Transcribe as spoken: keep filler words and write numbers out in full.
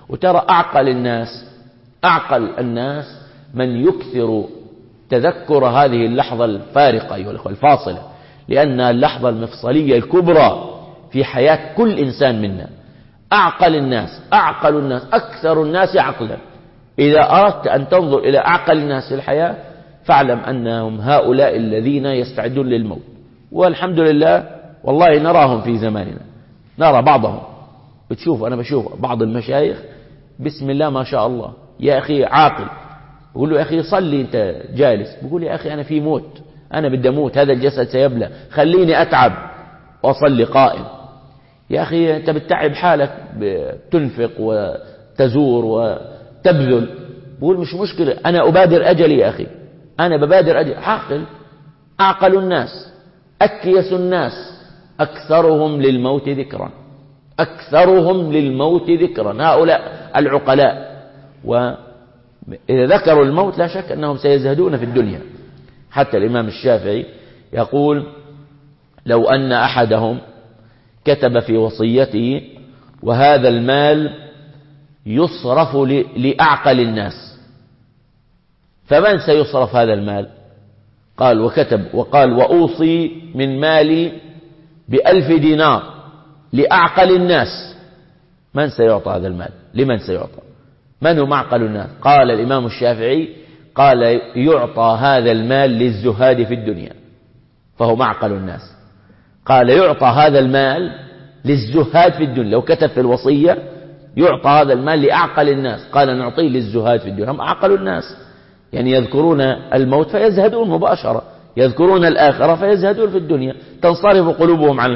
وترى أعقل الناس أعقل الناس من يكثر تذكر هذه اللحظة الفارقة أيها الأخوة الفاصلة، لأن اللحظة المفصلية الكبرى في حياة كل إنسان منا. أعقل الناس أعقل الناس أكثر الناس عقلا. إذا أردت أن تنظر إلى أعقل الناس في الحياة فاعلم أنهم هؤلاء الذين يستعدون للموت، والحمد لله والله نراهم في زماننا، نرى بعضهم. بتشوف أنا بشوف بعض المشايخ بسم الله ما شاء الله يا أخي عاقل، بقول له يا أخي صلي أنت جالس، بقول يا أخي أنا في موت، أنا بدي أموت، هذا الجسد سيبلى، خليني أتعب وأصلي قائم. يا أخي أنت بتتعب حالك، بتنفق وتزور وتبذل، بقول مش مشكلة، أنا أبادر أجلي يا أخي، أنا ببادر أجل. عاقل أعقل الناس أكيس الناس أكثرهم للموت ذكرا، أكثرهم للموت ذكرا، هؤلاء العقلاء. وإذا ذكروا الموت لا شك أنهم سيزهدون في الدنيا. حتى الإمام الشافعي يقول لو أن أحدهم كتب في وصيته وهذا المال يصرف لأعقل الناس، فمن سيصرف هذا المال؟ قال وكتب وقال وأوصي من مالي بألف دينار لأعقل الناس، من سيعطى هذا المال؟ لمن سيعطى؟ من هم أعقل الناس؟ قال الإمام الشافعي قال يعطى هذا المال للزهاد في الدنيا، فهم أعقل الناس. قال يعطى هذا المال للزهاد في الدنيا، لو كتب في الوصية يعطى هذا المال لأعقل الناس، قال نعطيه للزهاد في الدنيا، هم أعقل الناس. يعني يذكرون الموت فيزهدون مباشرة، يذكرون الآخرة فيزهدون في الدنيا، تنصرف قلوبهم عن